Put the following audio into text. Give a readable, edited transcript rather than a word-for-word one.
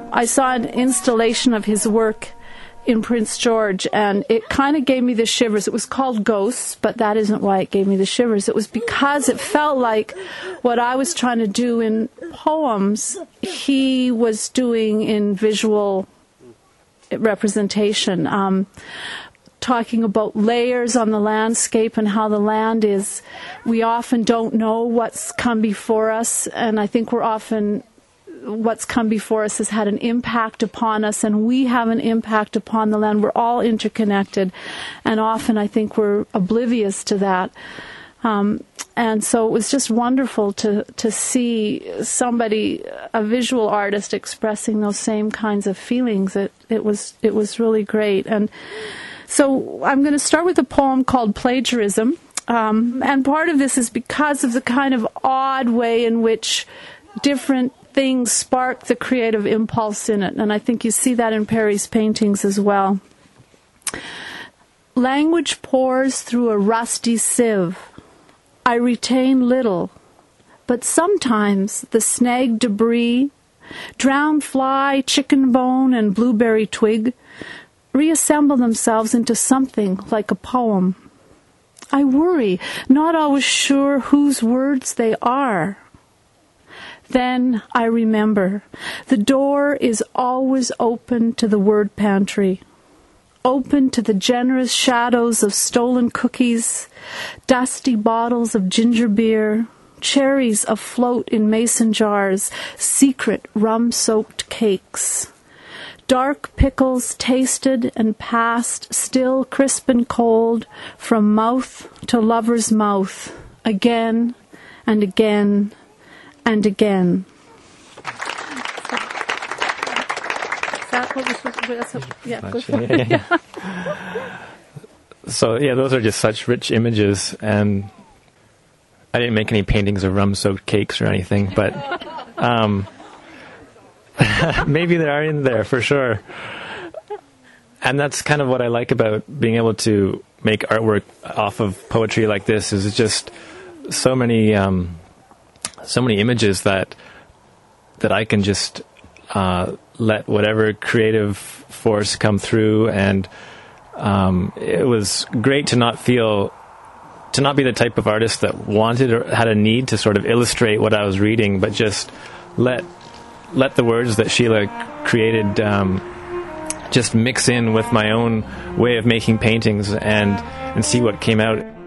I saw an installation of his work in Prince George, and it kind of gave me the shivers. It was called Ghosts, but that isn't why it gave me the shivers. It was because it felt like what I was trying to do in poems, he was doing in visual representation. Talking about layers on the landscape and how the land is, we often don't know what's come before us, and I think what's come before us has had an impact upon us, and we have an impact upon the land. We're all interconnected, and often I think we're oblivious to that. And so it was just wonderful to see somebody, a visual artist, expressing those same kinds of feelings. It was really great. And so I'm going to start with a poem called Plagiarism. And part of this is because of the kind of odd way in which different things spark the creative impulse in it. And I think you see that in Perry's paintings as well. Language pours through a rusty sieve. I retain little, but sometimes the snagged debris, drowned fly, chicken bone, and blueberry twig reassemble themselves into something like a poem. I worry, not always sure whose words they are. Then I remember, the door is always open to the word pantry, open to the generous shadows of stolen cookies, dusty bottles of ginger beer, cherries afloat in mason jars, secret rum-soaked cakes. Dark pickles tasted and passed, still crisp and cold, from mouth to lover's mouth, again and again and again. So, those are just such rich images, and I didn't make any paintings of rum-soaked cakes or anything, but maybe they are in there for sure. And that's kind of what I like about being able to make artwork off of poetry like this, is it's just so many images that I can just let whatever creative force come through. And it was great to not be the type of artist that wanted or had a need to sort of illustrate what I was reading, but just let the words that Sheila created just mix in with my own way of making paintings and see what came out.